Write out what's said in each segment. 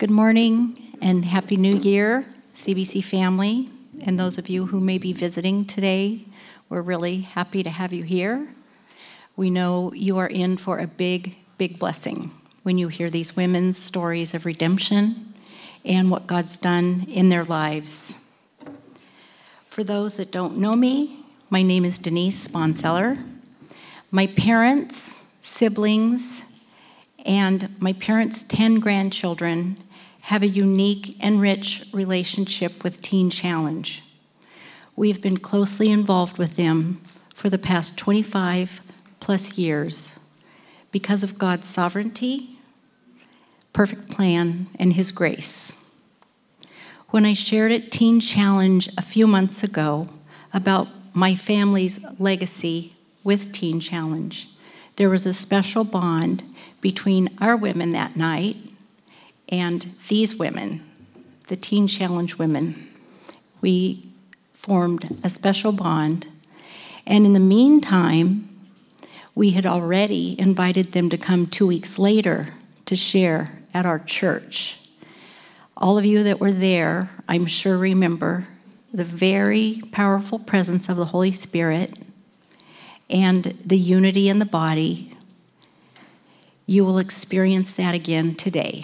Good morning and Happy New Year, CBC family, and those of you who may be visiting today. We're really happy to have you here. We know you are in for a big, big blessing when you hear these women's stories of redemption and what God's done in their lives. For those that don't know me, my name is Denise Sponseller. My parents, siblings, and my parents' 10 grandchildren have a unique and rich relationship with Teen Challenge. We've been closely involved with them for the past 25 plus years because of God's sovereignty, perfect plan, and His grace. When I shared at Teen Challenge a few months ago about my family's legacy with Teen Challenge, there was a special bond between our women that night and these women, the Teen Challenge women. We formed a special bond, and in the meantime, we had already invited them to come 2 weeks later to share at our church. All of you that were there, I'm sure, remember the very powerful presence of the Holy Spirit and the unity in the body. You will experience that again today.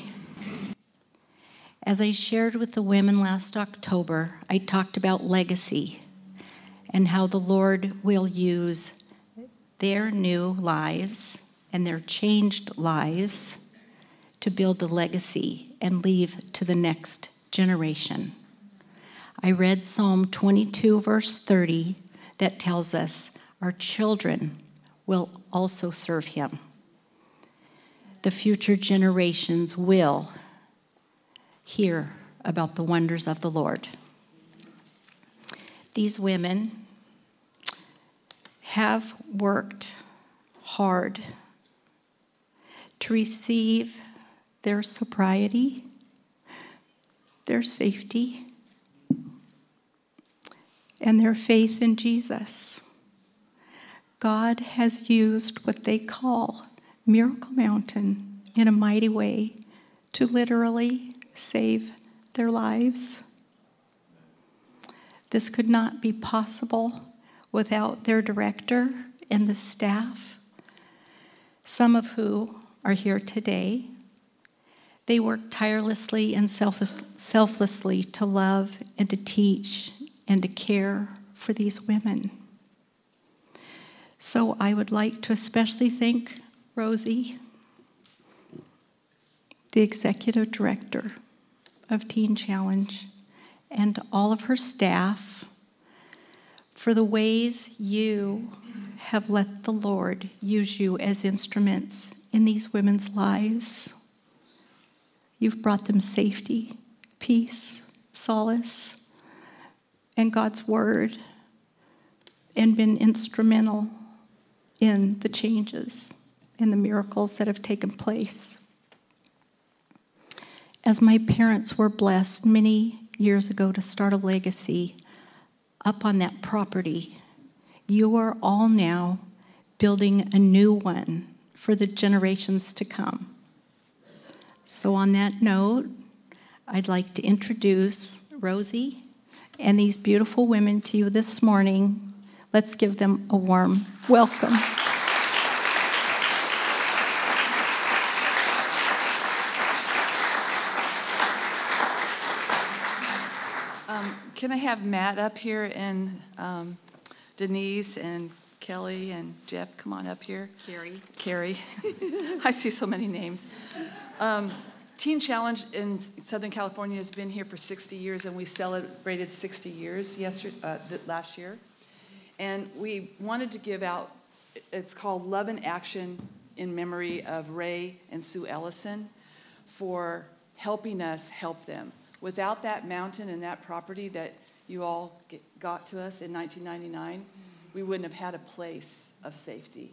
As I shared with the women last October, I talked about legacy and how the Lord will use their new lives and their changed lives to build a legacy and leave to the next generation. I read Psalm 22, verse 30, that tells us our children will also serve Him. The future generations will hear about the wonders of the Lord. These women have worked hard to receive their sobriety, their safety, and their faith in Jesus. God has used what they call Miracle Mountain in a mighty way to literally save their lives. This could not be possible without their director and the staff, some of who are here today. They work tirelessly and selflessly to love and to teach and to care for these women. So I would like to especially thank Rosie, the executive director of Teen Challenge, and all of her staff for the ways you have let the Lord use you as instruments in these women's lives. You've brought them safety, peace, solace, and God's word, and been instrumental in the changes and the miracles that have taken place. As my parents were blessed many years ago to start a legacy up on that property, you are all now building a new one for the generations to come. So on that note, I'd like to introduce Rosie and these beautiful women to you this morning. Let's give them a warm welcome. Can I have Matt up here and Denise and Kelly and Jeff come on up here? Carrie. I see so many names. Teen Challenge in Southern California has been here for 60 years, and we celebrated 60 years last year. And we wanted to give out, it's called Love in Action in memory of Ray and Sue Ellison for helping us help them. Without that mountain and that property that you all got to us in 1999, we wouldn't have had a place of safety.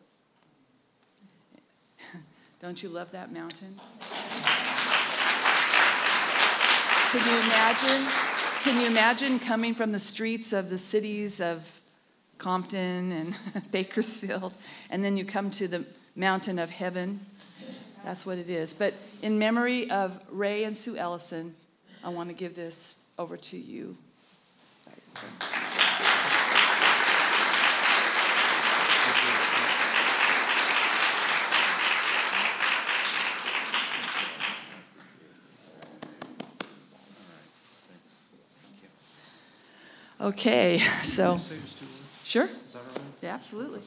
Don't you love that mountain? Can you imagine coming from the streets of the cities of Compton and Bakersfield, and then you come to the mountain of heaven That's what it is. But in memory of Ray and Sue Ellison, I want to give this over to you guys. Okay, so. Sure. Is that all right? Yeah, absolutely.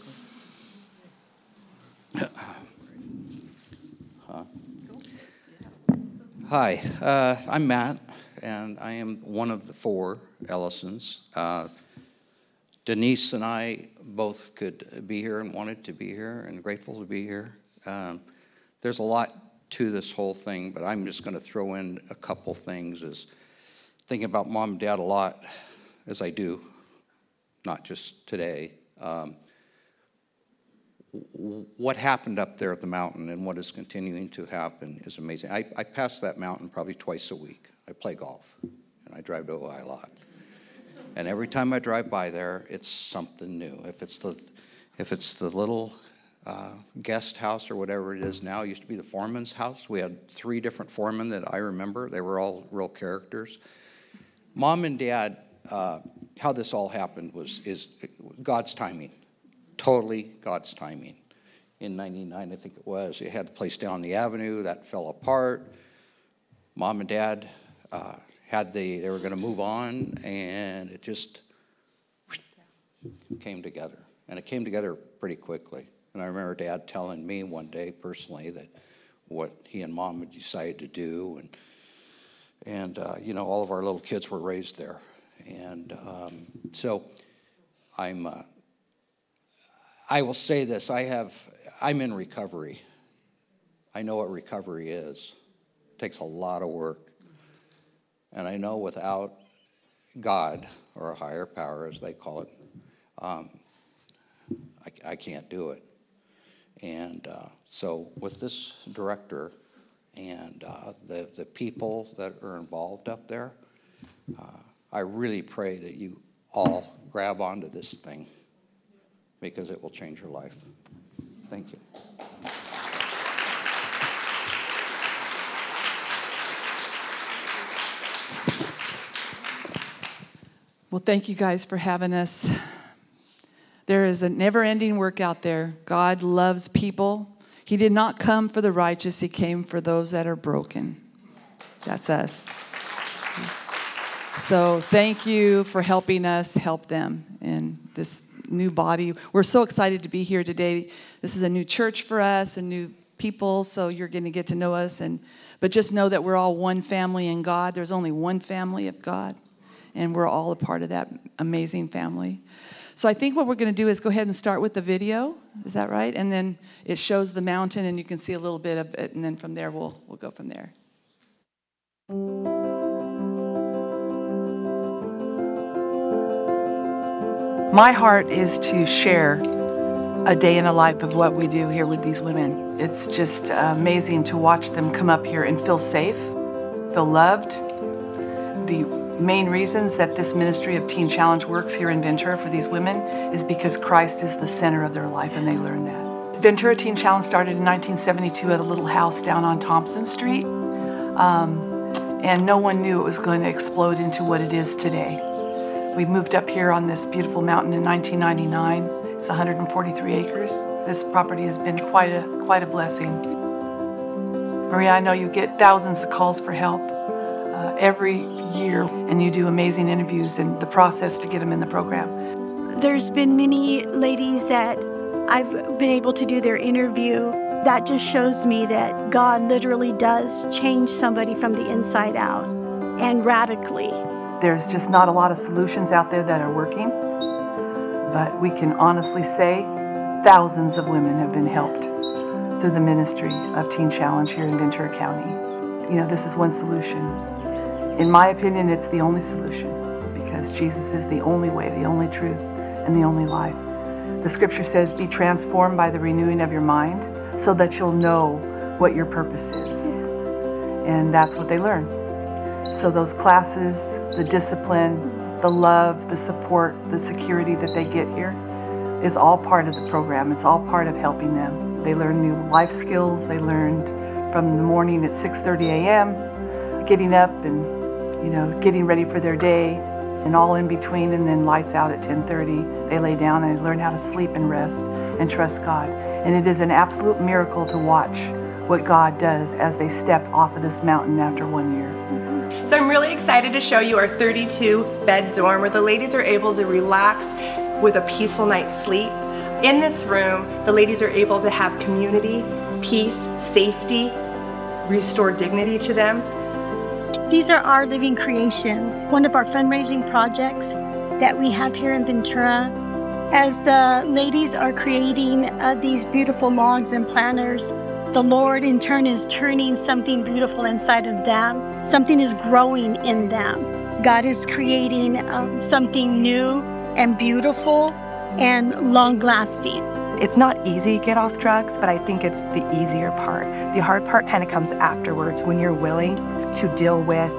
Hi, I'm Matt, and I am one of the 4 Ellisons. Denise and I both could be here and wanted to be here and grateful to be here. There's a lot to this whole thing, but I'm just going to throw in a couple things. As thinking about Mom and Dad a lot, as I do, not just today. What happened up there at the mountain and what is continuing to happen is amazing. I pass that mountain probably twice a week. I play golf, and I drive to Ojai a lot. And every time I drive by there, it's something new. If it's the little guest house or whatever it is now, it used to be the foreman's house. We had 3 different foremen that I remember. They were all real characters. Mom and Dad, how this all happened is God's timing. Totally God's timing. In 99, I think it was, they had the place down the avenue, that fell apart. Mom and Dad they were going to move on, and it just came together. And it came together pretty quickly. And I remember Dad telling me one day personally that what he and Mom had decided to do, and all of our little kids were raised there. And so I will say this, I'm in recovery. I know what recovery is. It takes a lot of work. And I know without God, or a higher power as they call it, I can't do it. And so with this director and the people that are involved up there, I really pray that you all grab onto this thing, because it will change your life. Thank you. Well, thank you guys for having us. There is a never-ending work out there. God loves people. He did not come for the righteous. He came for those that are broken. That's us. So thank you for helping us help them in this new body. We're so excited to be here today. This is a new church for us, a new people, so you're going to get to know us. But just know that we're all one family in God. There's only one family of God, and we're all a part of that amazing family. So I think what we're going to do is go ahead and start with the video. Is that right? And then it shows the mountain, and you can see a little bit of it, and then from there we'll go from there. My heart is to share a day in the life of what we do here with these women. It's just amazing to watch them come up here and feel safe, feel loved. The main reasons that this ministry of Teen Challenge works here in Ventura for these women is because Christ is the center of their life, and they learn that. Ventura Teen Challenge started in 1972 at a little house down on Thompson Street, and no one knew it was going to explode into what it is today. We moved up here on this beautiful mountain in 1999. It's 143 acres. This property has been quite a blessing. Maria, I know you get thousands of calls for help every year, and you do amazing interviews and the process to get them in the program. There's been many ladies that I've been able to do their interview. That just shows me that God literally does change somebody from the inside out, and radically. There's just not a lot of solutions out there that are working, but we can honestly say thousands of women have been helped through the ministry of Teen Challenge here in Ventura County. This is one solution. In my opinion, it's the only solution, because Jesus is the only way, the only truth, and the only life. The scripture says, be transformed by the renewing of your mind so that you'll know what your purpose is. And that's what they learn. So those classes, the discipline, the love, the support, the security that they get here is all part of the program. It's all part of helping them. They learned new life skills. They learned from the morning at 6:30 a.m., getting up and, getting ready for their day, and all in between, and then lights out at 10:30. They lay down and learn how to sleep and rest and trust God. And it is an absolute miracle to watch what God does as they step off of this mountain after 1 year. So I'm really excited to show you our 32-bed dorm where the ladies are able to relax with a peaceful night's sleep. In this room, the ladies are able to have community, peace, safety, restore dignity to them. These are our living creations, one of our fundraising projects that we have here in Ventura. As the ladies are creating these beautiful logs and planters, the Lord in turn is turning something beautiful inside of them. Something is growing in them. God is creating something new and beautiful and long-lasting. It's not easy to get off drugs, but I think it's the easier part. The hard part kind of comes afterwards when you're willing to deal with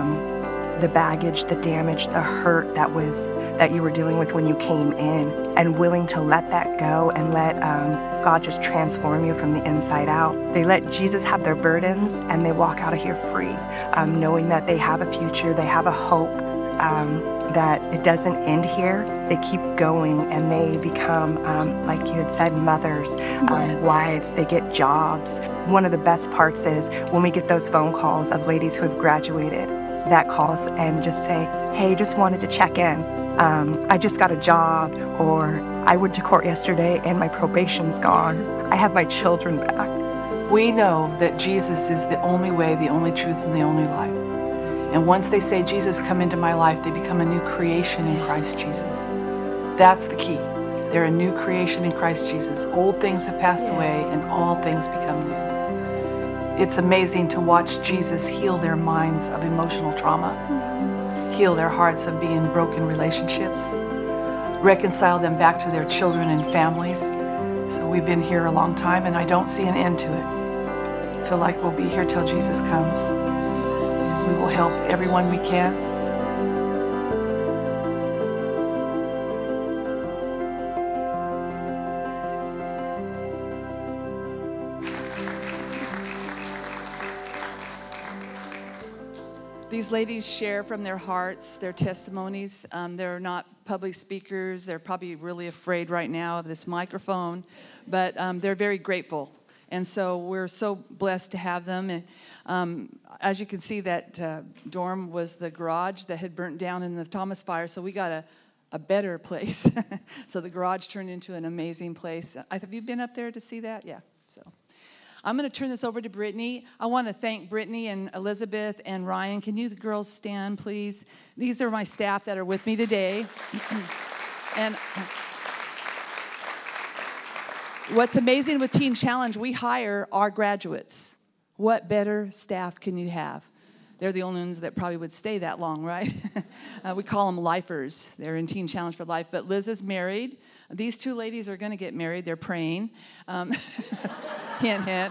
the baggage, the damage, the hurt that you were dealing with when you came in, and willing to let that go and let God just transform you from the inside out. They let Jesus have their burdens and they walk out of here free, knowing that they have a future, they have a hope, that it doesn't end here. They keep going and they become, like you had said, mothers, wives, they get jobs. One of the best parts is when we get those phone calls of ladies who have graduated that calls and just say, hey, just wanted to check in. I just got a job, or I went to court yesterday and my probation's gone. I have my children back. We know that Jesus is the only way, the only truth, and the only life. And once they say, Jesus, come into my life, they become a new creation in Christ Jesus. That's the key. They're a new creation in Christ Jesus. Old things have passed away and all things become new. It's amazing to watch Jesus heal their minds of emotional trauma, heal their hearts of being broken relationships, reconcile them back to their children and families. So we've been here a long time and I don't see an end to it. I feel like we'll be here till Jesus comes. We will help everyone we can. These ladies share from their hearts, their testimonies. They're not public speakers. They're probably really afraid right now of this microphone, but they're very grateful. And so we're so blessed to have them. And as you can see, that dorm was the garage that had burnt down in the Thomas fire, so we got a better place. So the garage turned into an amazing place. Have you been up there to see that? Yeah. So I'm going to turn this over to Brittany. I want to thank Brittany and Elizabeth and Ryan. Can you girls stand, please? These are my staff that are with me today. And what's amazing with Teen Challenge, we hire our graduates. What better staff can you have? They're the only ones that probably would stay that long, right? We call them lifers. They're in Teen Challenge for life. But Liz is married. These two ladies are going to get married. They're praying. Hint, hint.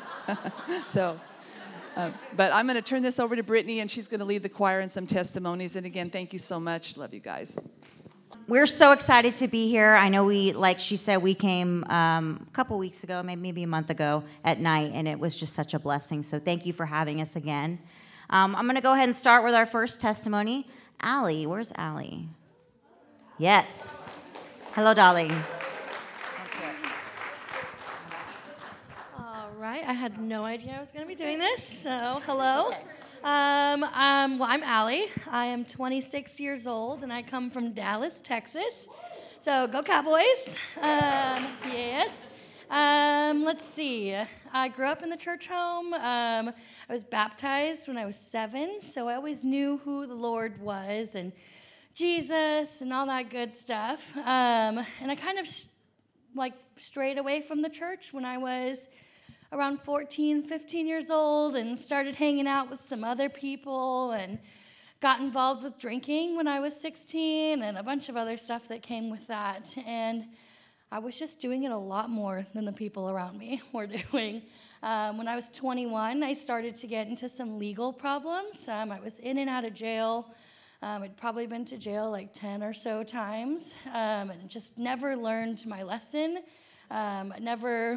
But I'm going to turn this over to Brittany, and she's going to lead the choir in some testimonies. And again, thank you so much. Love you guys. We're so excited to be here. I know like she said, we came a couple weeks ago, maybe a month ago at night, and it was just such a blessing. So thank you for having us again. I'm going to go ahead and start with our first testimony. Allie, where's Allie? Yes. Hello, darling. All right. I had no idea I was going to be doing this, so hello. I'm Allie. I am 26 years old, and I come from Dallas, Texas. So go Cowboys. Yes. Let's see. I grew up in the church home. I was baptized when I was 7, so I always knew who the Lord was and Jesus and all that good stuff. And I kind of strayed away from the church when I was around 14, 15 years old and started hanging out with some other people and got involved with drinking when I was 16 and a bunch of other stuff that came with that. And I was just doing it a lot more than the people around me were doing. When I was 21, I started to get into some legal problems. I was in and out of jail. I'd probably been to jail like 10 or so times and just never learned my lesson. Never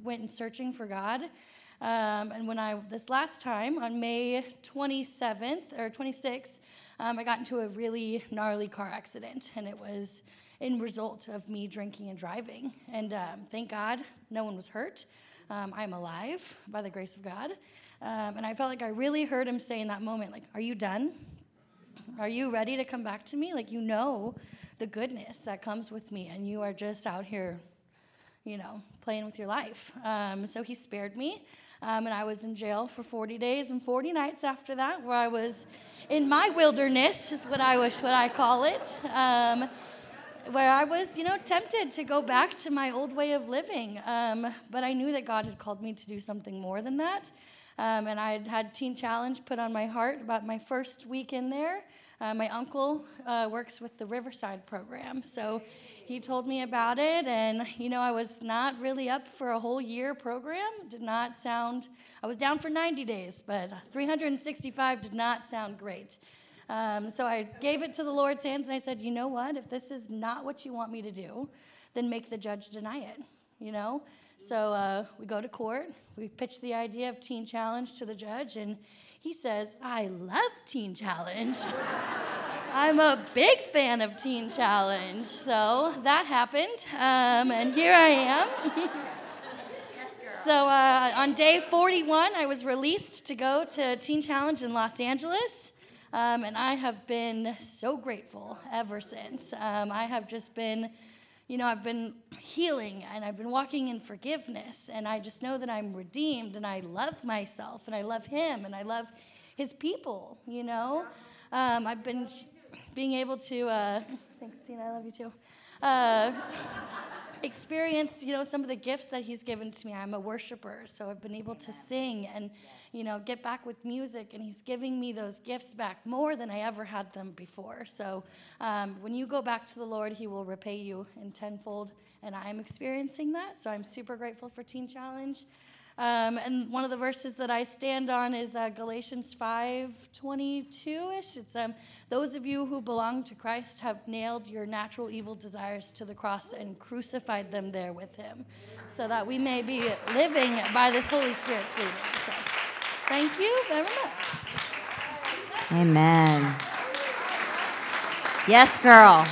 went and searching for God. And this last time, on May 27th or 26th, I got into a really gnarly car accident, and it was in result of me drinking and driving. And thank God, no one was hurt. I'm alive by the grace of God. And I felt like I really heard him say in that moment, like, are you done? Are you ready to come back to me? Like, you know the goodness that comes with me, and you are just out here, playing with your life. So he spared me, and I was in jail for 40 days and 40 nights after that, where I was in my wilderness, is what I call it, where I was, tempted to go back to my old way of living. But I knew that God had called me to do something more than that. And I had Teen Challenge put on my heart about my first week in there. My uncle works with the Riverside program, so he told me about it, and I was not really up for a whole year program. I was down for 90 days, but 365 did not sound great. So I gave it to the Lord's hands, and I said, you know what? If this is not what you want me to do, then make the judge deny it, So we go to court. We pitch the idea of Teen Challenge to the judge, and he says, I love Teen Challenge. I'm a big fan of Teen Challenge. So that happened, and here I am. So on day 41, I was released to go to Teen Challenge in Los Angeles, and I have been so grateful ever since. I have just been, I've been healing, and I've been walking in forgiveness, and I just know that I'm redeemed, and I love myself, and I love him, and I love his people, I've been being able to, thanks, Tina, I love you too, experience, some of the gifts that he's given to me. I'm a worshiper, so I've been able to sing and, get back with music, and he's giving me those gifts back more than I ever had them before. So when you go back to the Lord, he will repay you in tenfold, and I'm experiencing that, so I'm super grateful for Teen Challenge. And one of the verses that I stand on is Galatians 5:22-ish. It's those of you who belong to Christ have nailed your natural evil desires to the cross and crucified them there with him, so that we may be living by the Holy Spirit's leading. So, thank you very much. Amen. Yes, girl.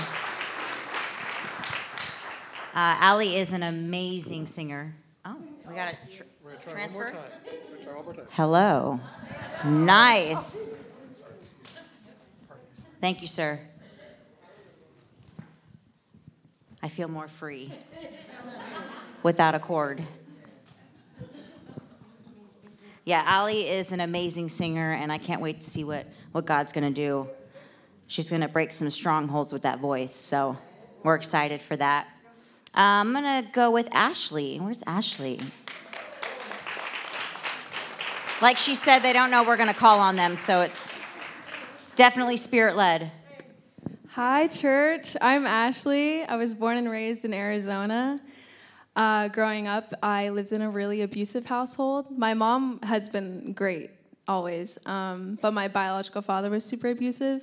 Allie is an amazing singer. Oh, we got a transfer. Try one more time. Hello. Nice. Thank you, sir. I feel more free without a cord. Yeah, Allie is an amazing singer, and I can't wait to see what God's going to do. She's going to break some strongholds with that voice, so we're excited for that. I'm going to go with Ashley. Where's Ashley? Like she said, they don't know we're going to call on them, so it's definitely spirit-led. Hi, church. I'm Ashley. I was born and raised in Arizona. Growing up, I lived in a really abusive household. My mom has been great, always, but my biological father was super abusive.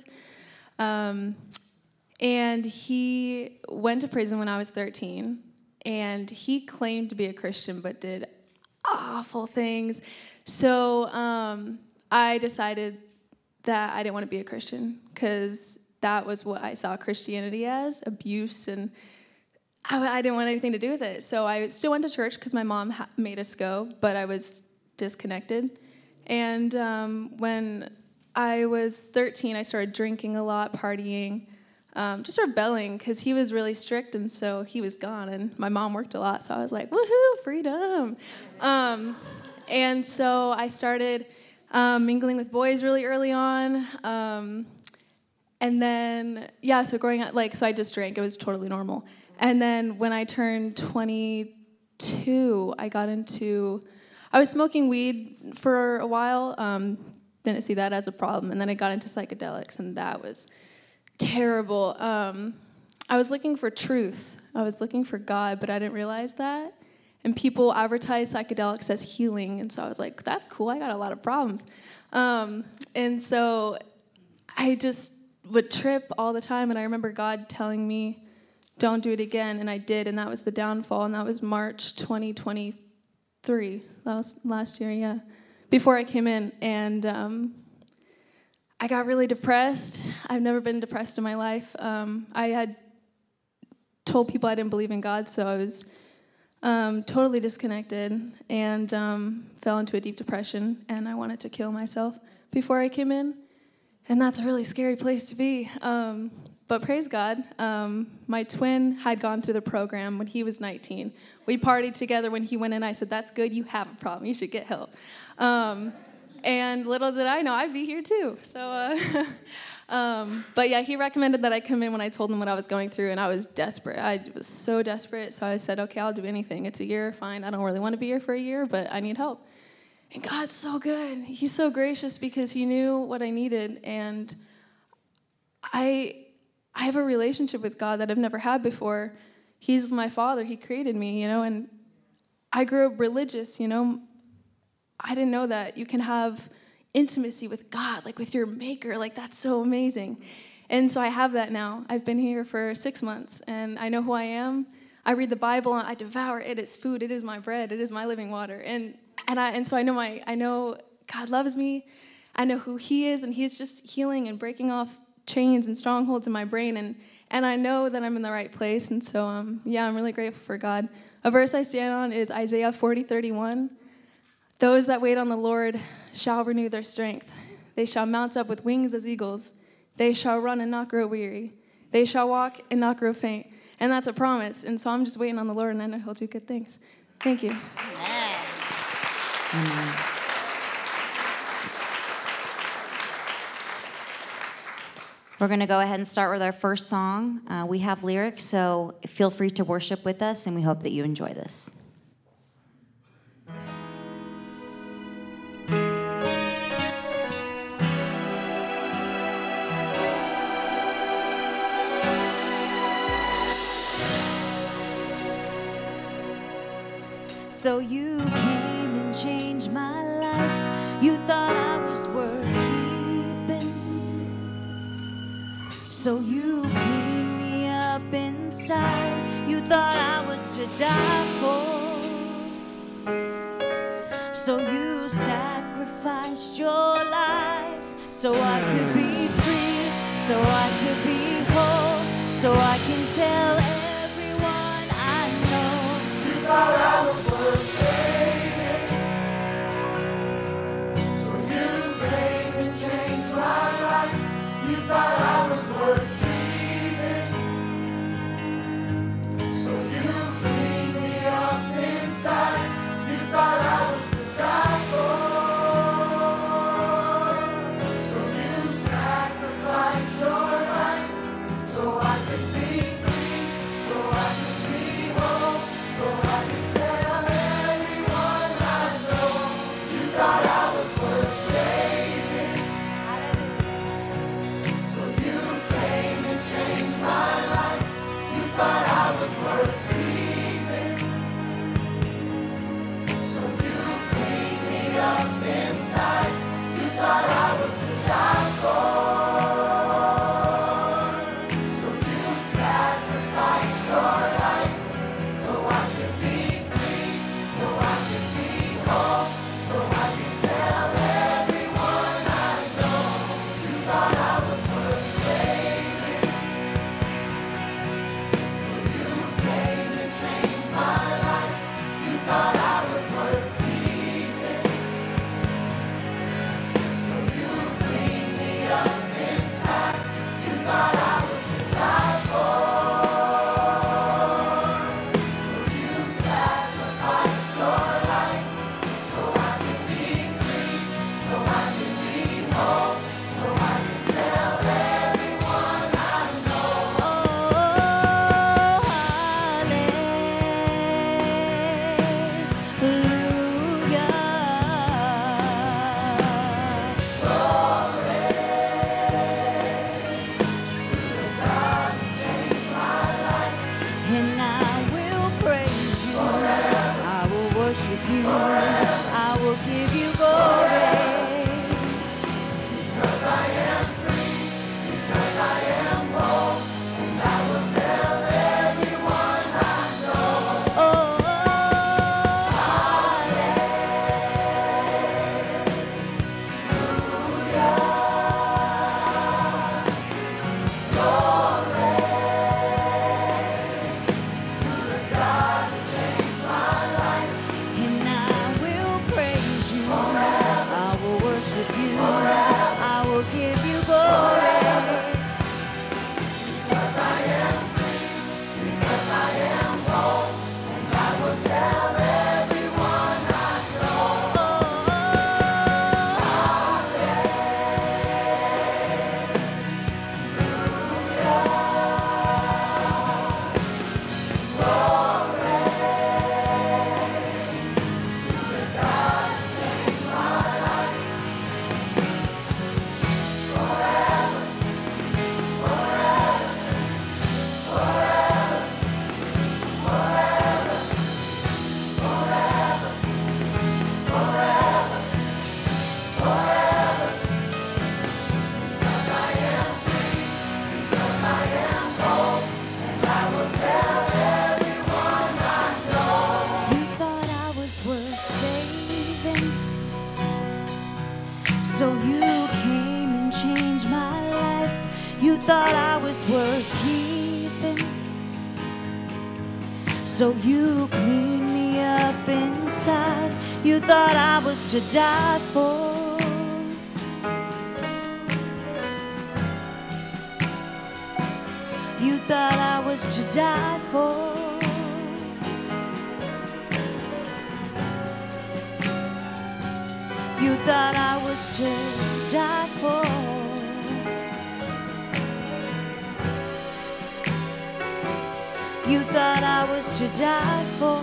And he went to prison when I was 13, and he claimed to be a Christian but did awful things. So I decided that I didn't want to be a Christian because that was what I saw Christianity as, abuse, and I didn't want anything to do with it. So I still went to church because my mom made us go, but I was disconnected. And when I was 13, I started drinking a lot, partying, just rebelling because he was really strict, and so he was gone, and my mom worked a lot, so I was like, woohoo, freedom. And so I started mingling with boys really early on, and then, so growing up, so I just drank. It was totally normal. And then when I turned 22, I was smoking weed for a while, didn't see that as a problem, and then I got into psychedelics, and that was terrible. I was looking for truth. I was looking for God, but I didn't realize that. And people advertise psychedelics as healing, and so I was like, that's cool, I got a lot of problems. And so I just would trip all the time, and I remember God telling me, don't do it again, and I did, and that was the downfall, and that was March 2023. 3. That was last year, yeah. Before I came in, and I got really depressed. I've never been depressed in my life. I had told people I didn't believe in God, so I was totally disconnected and fell into a deep depression, and I wanted to kill myself before I came in, and that's a really scary place to be. But praise God, my twin had gone through the program when he was 19. We partied together when he went in. I said, that's good, you have a problem, you should get help. And little did I know, I'd be here too. So, but yeah, he recommended that I come in when I told him what I was going through, and I was desperate. I was so desperate, so I said, okay, I'll do anything. It's a year, fine. I don't really want to be here for a year, but I need help. And God's so good. He's so gracious because he knew what I needed, and I have a relationship with God that I've never had before. He's my father. He created me, and I grew up religious, I didn't know that you can have intimacy with God, like with your maker. Like, that's so amazing. And so I have that now. I've been here for 6 months, and I know who I am. I read the Bible, and I devour it. It's food. It is my bread. It is my living water. And so I know God loves me. I know who he is, and he's just healing and breaking off chains and strongholds in my brain, and I know that I'm in the right place. And so, I'm really grateful for God. A verse I stand on is Isaiah 40:31. Those that wait on the Lord shall renew their strength. They shall mount up with wings as eagles. They shall run and not grow weary. They shall walk and not grow faint. And that's a promise. And so I'm just waiting on the Lord, and I know he'll do good things. Thank you. Amen. We're going to go ahead and start with our first song. We have lyrics, so feel free to worship with us, and we hope that you enjoy this. So you came and changed my life. You thought I was worth keeping. So you cleaned me up inside. You thought I was to die for. So you sacrificed your life so I could be free, so I could be whole, so I can tell everyone I know. You thought I was worth saving. So you came and changed my life. You thought I was worth keeping. So you cleaned me up inside. You thought I was to die for. So you sacrificed your life so I could be free, So you came and changed my life. You thought I was worth keeping. So you cleaned me up inside. You thought I was to die for. You thought I was to die for. You thought I was to die for. You thought I was to die for.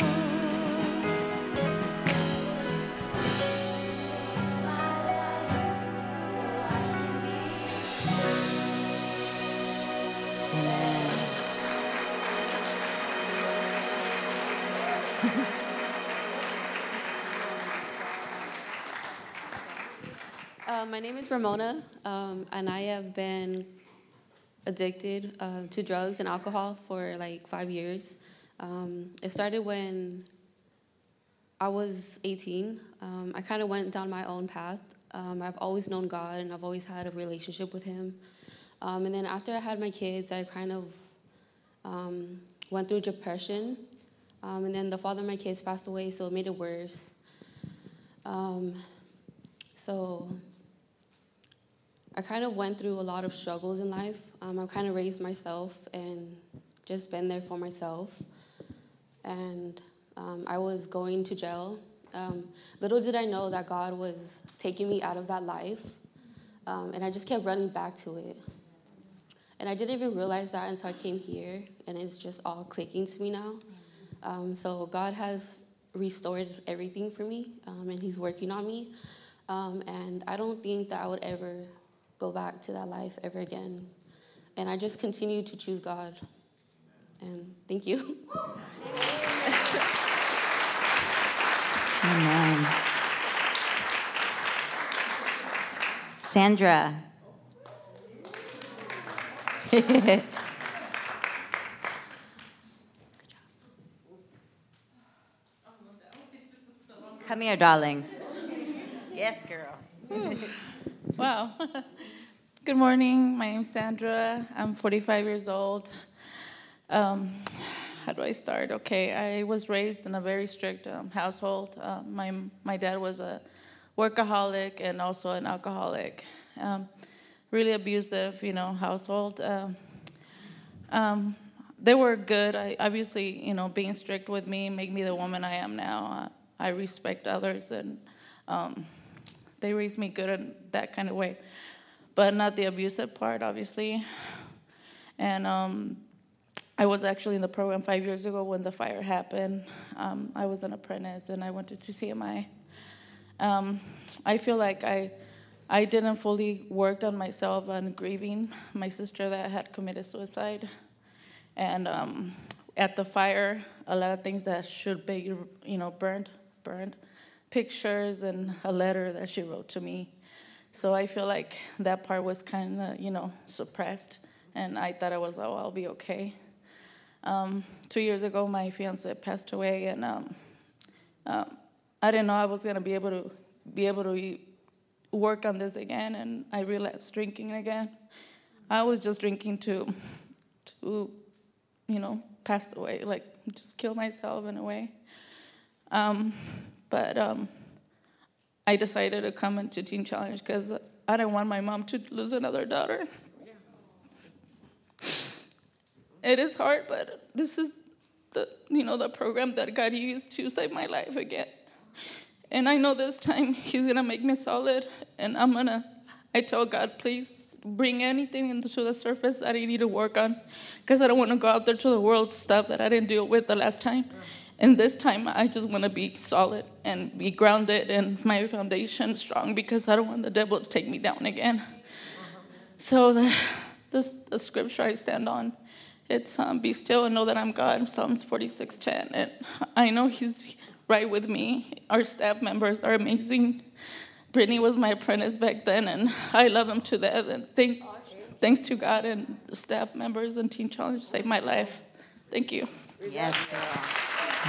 My name is Ramona, and I have been addicted to drugs and alcohol for like 5 years. It started when I was 18. I kind of went down my own path. I've always known God, and I've always had a relationship with Him. And then after I had my kids, I kind of went through depression. And then the father of my kids passed away, so it made it worse. So I kind of went through a lot of struggles in life. I've kind of raised myself and just been there for myself. And I was going to jail. Little did I know that God was taking me out of that life. And I just kept running back to it. And I didn't even realize that until I came here. And it's just all clicking to me now. So God has restored everything for me. And He's working on me. And I don't think that I would ever go back to that life ever again. And I just continue to choose God. And thank you. Amen. Sandra. Come here, darling. Yes, girl. Wow. Good morning. My name's Sandra. I'm 45 years old. How do I start? Okay, I was raised in a very strict household. My dad was a workaholic and also an alcoholic. Really abusive, household. They were good. Obviously, being strict with me made me the woman I am now. I respect others, and they raised me good in that kind of way, but not the abusive part, obviously. And I was actually in the program 5 years ago when the fire happened. I was an apprentice, and I went to TCMI. I feel like I didn't fully work on myself on grieving my sister that had committed suicide. And at the fire, a lot of things that should be, burned, pictures and a letter that she wrote to me. So I feel like that part was kind of, suppressed, and I thought I'll be okay. 2 years ago, my fiance passed away, and I didn't know I was gonna be able to work on this again, and I relapsed drinking again. I was just drinking to pass away, like just kill myself in a way. But I decided to come into Teen Challenge because I didn't want my mom to lose another daughter. It is hard, but this is the program that God used to save my life again. And I know this time He's gonna make me solid, and I tell God, please bring anything into the surface that I need to work on, because I don't want to go out there to the world stuff that I didn't deal with the last time. And this time, I just want to be solid and be grounded and my foundation strong, because I don't want the devil to take me down again. So the scripture I stand on, it's be still and know that I'm God, Psalms 46:10. And I know He's right with me. Our staff members are amazing. Brittany was my apprentice back then, and I love him to death. And thanks to God and the staff members and Teen Challenge saved my life. Thank you. Yes, girl.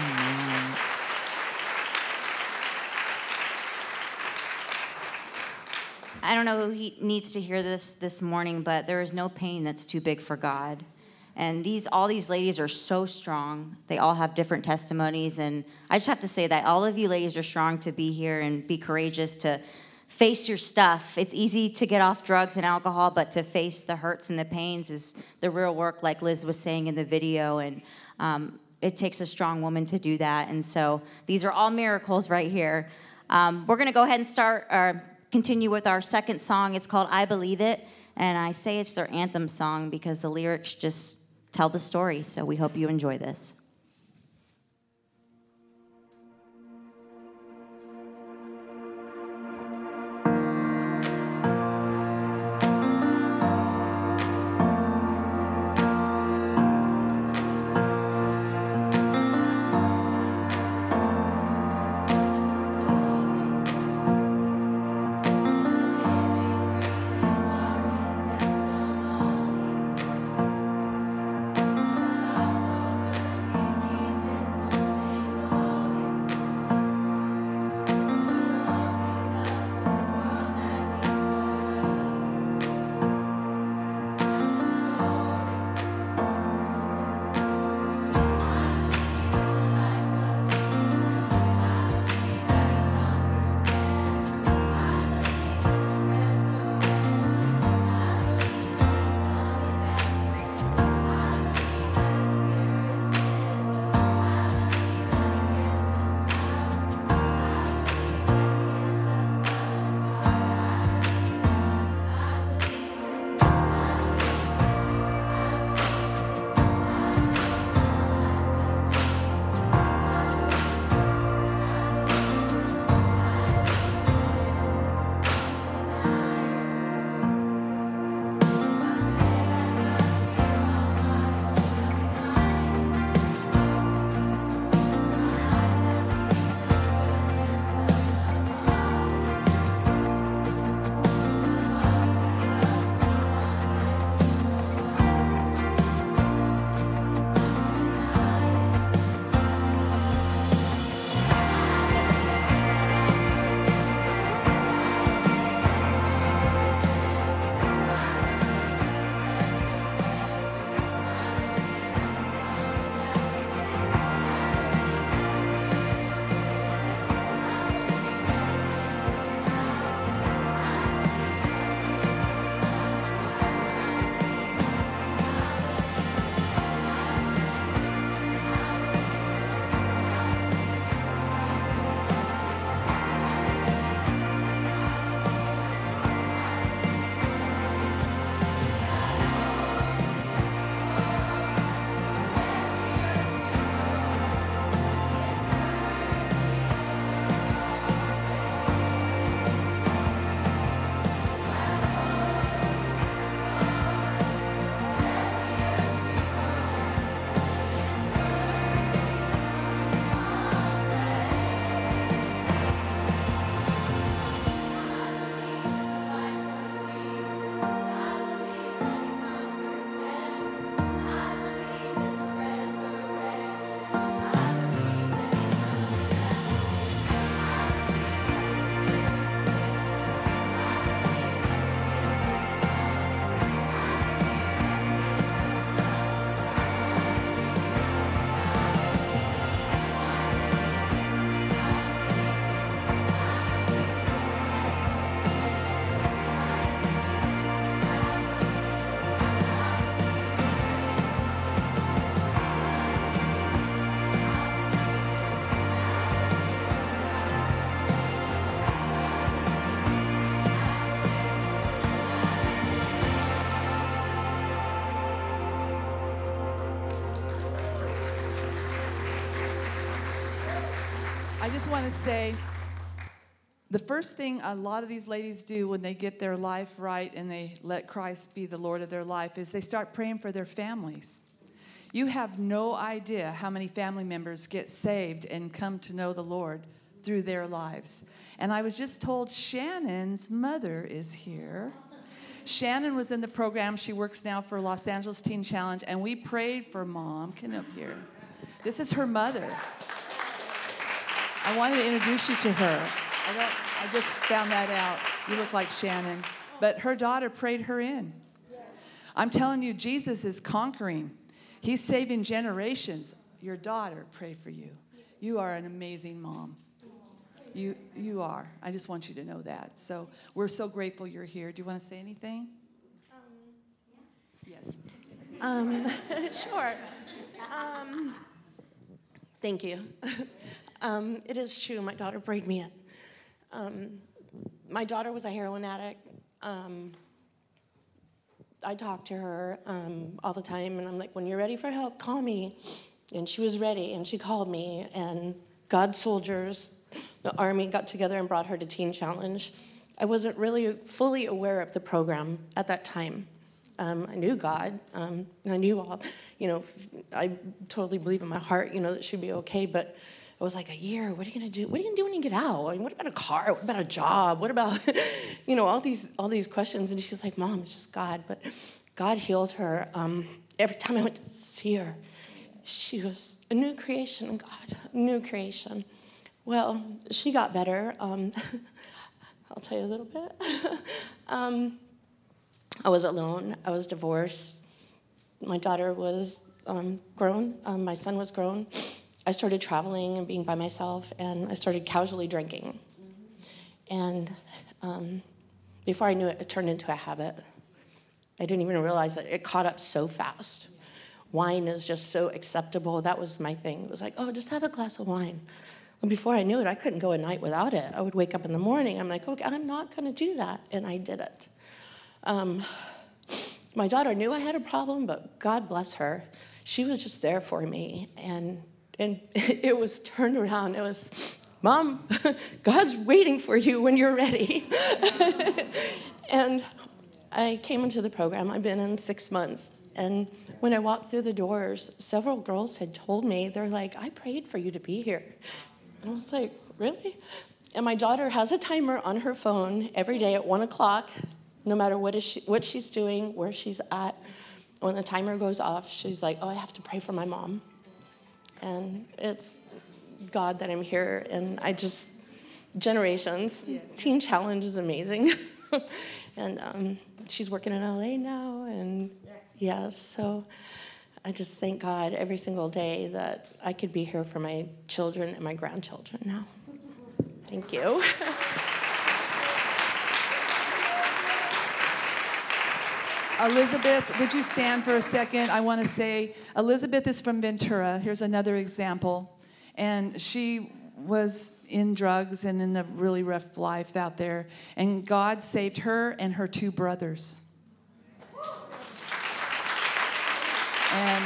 Amen. I don't know who needs to hear this morning, but there is no pain that's too big for God. And all these ladies are so strong. They all have different testimonies. And I just have to say that all of you ladies are strong to be here and be courageous to face your stuff. It's easy to get off drugs and alcohol, but to face the hurts and the pains is the real work, like Liz was saying in the video. And it takes a strong woman to do that. And so these are all miracles right here. We're going to go ahead and continue with our second song. It's called I Believe It. And I say it's their anthem song because the lyrics just tell the story. So we hope you enjoy this. I just want to say, the first thing a lot of these ladies do when they get their life right and they let Christ be the Lord of their life is they start praying for their families. You have no idea how many family members get saved and come to know the Lord through their lives. And I was just told Shannon's mother is here. Shannon was in the program. She works now for Los Angeles Teen Challenge, and we prayed for Mom. Come up here. This is her mother. I wanted to introduce you to her. I just found that out You look like Shannon. But her daughter prayed her in. I'm telling you, Jesus is conquering. He's saving generations. Your daughter prayed for you. You are an amazing mom. You are. I just want you to know that. So we're so grateful you're here. Do you want to say anything? Yes. Sure. Thank you. It is true. My daughter prayed me in. My daughter was a heroin addict. I talked to her all the time, and I'm like, when you're ready for help, call me. And she was ready, and she called me, and God's soldiers, the Army, got together and brought her to Teen Challenge. I wasn't really fully aware of the program at that time. I knew God. I knew all, I totally believe in my heart, that she'd be okay, but it was like a year. What are you going to do? What are you going to do when you get out? I mean, what about a car? What about a job? What about, all these questions? And she's like, Mom, it's just God. But God healed her. Every time I went to see her, she was a new creation, God, a new creation. Well, she got better. I'll tell you a little bit. I was alone. I was divorced. My daughter was grown. My son was grown. I started traveling and being by myself, and I started casually drinking. And before I knew it, it turned into a habit. I didn't even realize that it caught up so fast. Wine is just so acceptable. That was my thing. It was like, oh, just have a glass of wine. And before I knew it, I couldn't go a night without it. I would wake up in the morning. I'm like, okay, I'm not going to do that. And I did it. My daughter knew I had a problem, but God bless her. She was just there for me. And it was turned around. It was, Mom, God's waiting for you when you're ready. And I came into the program. I've been in 6 months. And when I walked through the doors, several girls had told me, they're like, I prayed for you to be here. And I was like, really? And my daughter has a timer on her phone every day at 1 o'clock, no matter what she's doing, where she's at. When the timer goes off, she's like, oh, I have to pray for my mom. And it's God that I'm here. And generations. Yes. Teen Challenge is amazing. And she's working in LA now. And yes, so I just thank God every single day that I could be here for my children and my grandchildren now. Thank you. Elizabeth, would you stand for a second? I want to say, Elizabeth is from Ventura. Here's another example. And she was in drugs and in a really rough life out there. And God saved her and her 2 brothers. And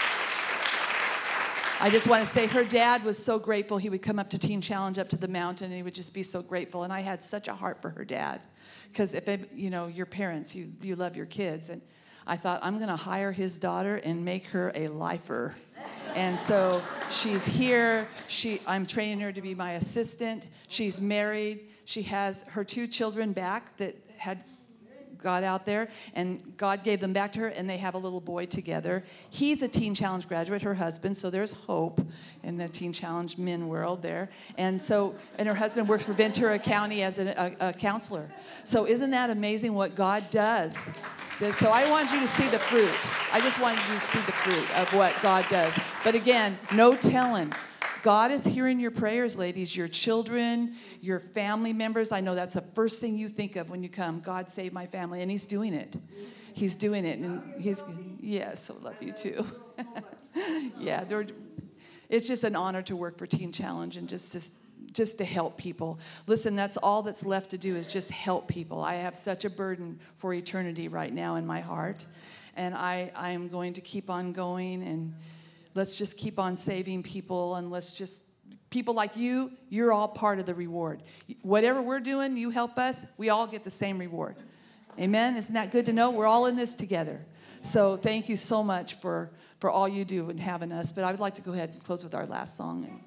I just want to say her dad was so grateful. He would come up to Teen Challenge, up to the mountain, and he would just be so grateful. And I had such a heart for her dad. Because if your parents, you love your kids. And I thought, I'm going to hire his daughter and make her a lifer. And so she's here. I'm training her to be my assistant. She's married. She has her 2 children back that had got out there, and God gave them back to her, and they have a little boy together. He's a Teen Challenge graduate, her husband, so there's hope in the Teen Challenge men world there. And her husband works for Ventura County as a counselor. So isn't that amazing what God does? So I wanted you to see the fruit. I just wanted you to see the fruit of what God does. But again, no telling. God is hearing your prayers, ladies, your children, your family members. I know that's the first thing you think of when you come. God save my family, and he's doing it. He's doing it, and so love you too. Yeah, it's just an honor to work for Teen Challenge and just to help people. Listen, that's all that's left to do is just help people. I have such a burden for eternity right now in my heart, and I am going to keep on going, and let's just keep on saving people, and people like you, you're all part of the reward. Whatever we're doing, you help us, we all get the same reward. Amen? Isn't that good to know? We're all in this together. So thank you so much for all you do and having us. But I would like to go ahead and close with our last song.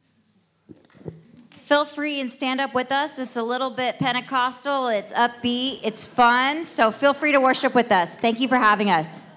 Feel free and stand up with us. It's a little bit Pentecostal. It's upbeat. It's fun. So feel free to worship with us. Thank you for having us.